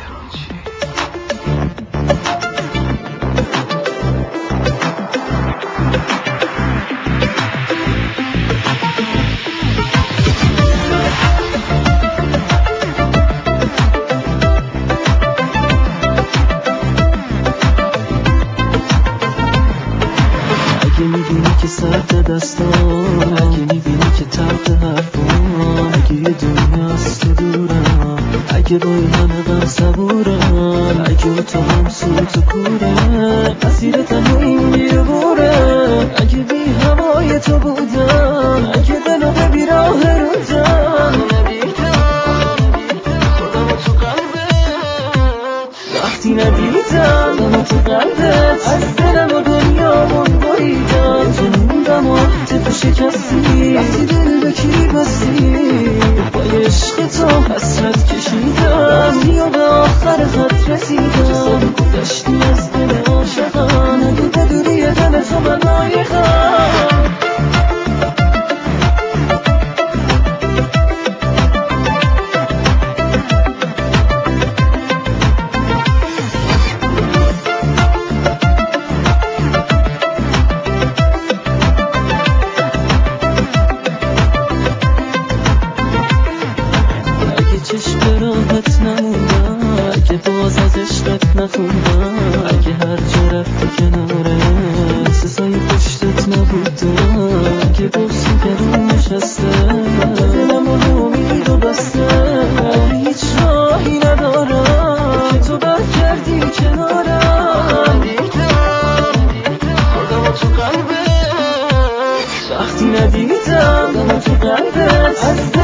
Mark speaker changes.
Speaker 1: اگه میبینی که سرد دستان، اگه میبینی که تلخ حرفان، اگه یه دنیاست که دورم، اگه با این همه غم صبورم، اگه تو هم سوت و کوره، مسیر تنهایی میره بوره، اگه بی هوای تو بودم، اگه دلو به بیراه رودم، خودمو تو قلبت وقتی ندیدم، خودمو تو قلبت از دلم و دنیامون بریدم، جنوندم و عهد شکستی، وقتی دل به کی بستی، پای عشق تو حسرت کشیدم، یا به آخر خط رسیدم، گذشتی از دل عاشقم، ندیده دوری دل تو من لایقم. چشم راحت نموندم، اگه باز از عشقت نخوندم، اگه هر جا رفتی کناره سزای پشتت نبودم، اگه بوسی گرون نشسته دلم و امید و بسته، اگه هیچ راهی ندارم که تو برگردی کنارم، خودمو تو قلبت وقتی ندیدم، خودمو تو قلبت از